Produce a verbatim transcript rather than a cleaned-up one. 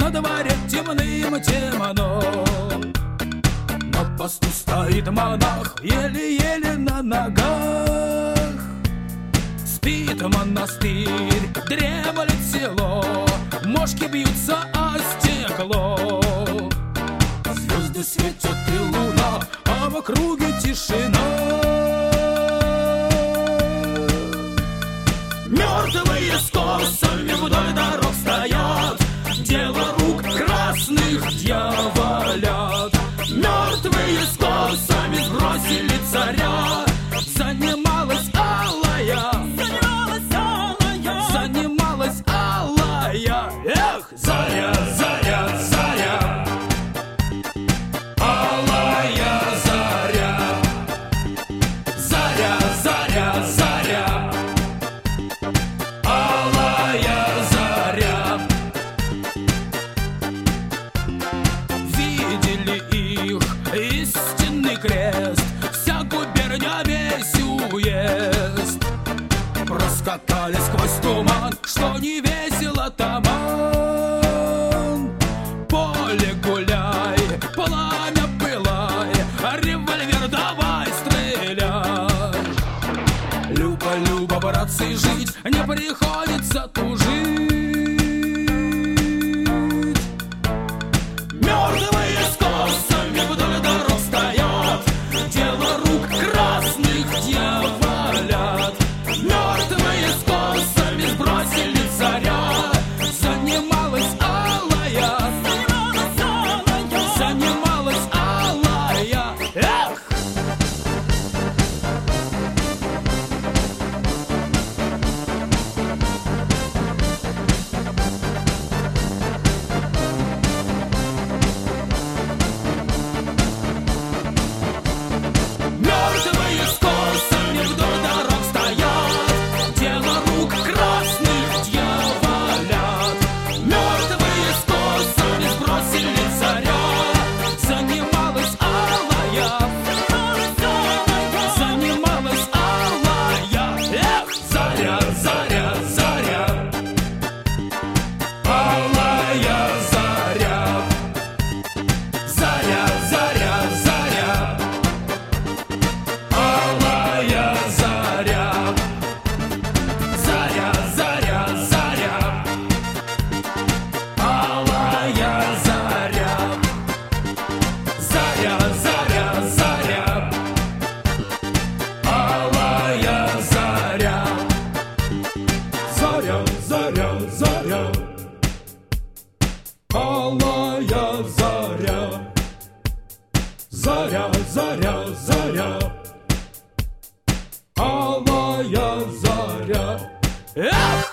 на дворе темным-темно. На посту стоит монах, еле-еле на ногах. Спит монастырь, дремлет село, мошки бьются о стекло. Звезды светят и луна, а в округе тишина. Мертвые с косами вдоль дорог стоят, дело рук красных дьяволят. Мертвые с косами сбросили царя, занималась алая, занималась алая, занималась алая. Эх, заря, заря, заря, алая заря, заря, заря, заря, алая заря. Видели их истинный крест, вся губерния весь уезд. Проскакали сквозь туман, что не весело таман. Поле гуляй, пламя пылай, револьвер давай стреляй. Люба, Люба, братцы, жить не приходится тужить. Мертвые с косами вдоль дорог стоят, дело рук красных дьяволят. Мертвые с косами сбросили царя, занималась алая, занималась алая, занималась алая. Эх! Мертвые с косами вдоль дорог стоят, дело рук красных дьяволят. Мертвые с косами сбросили царя, занималась алая, занималась алая. Эх, заря, заря, заря, алая заря, заря, заря, заря, алая заря, заря, заря, заря, алая заря, заря, заря, заря, алая заря, заря, заря, заря, алая заря, заря, заря, заря, алая заря. Эх!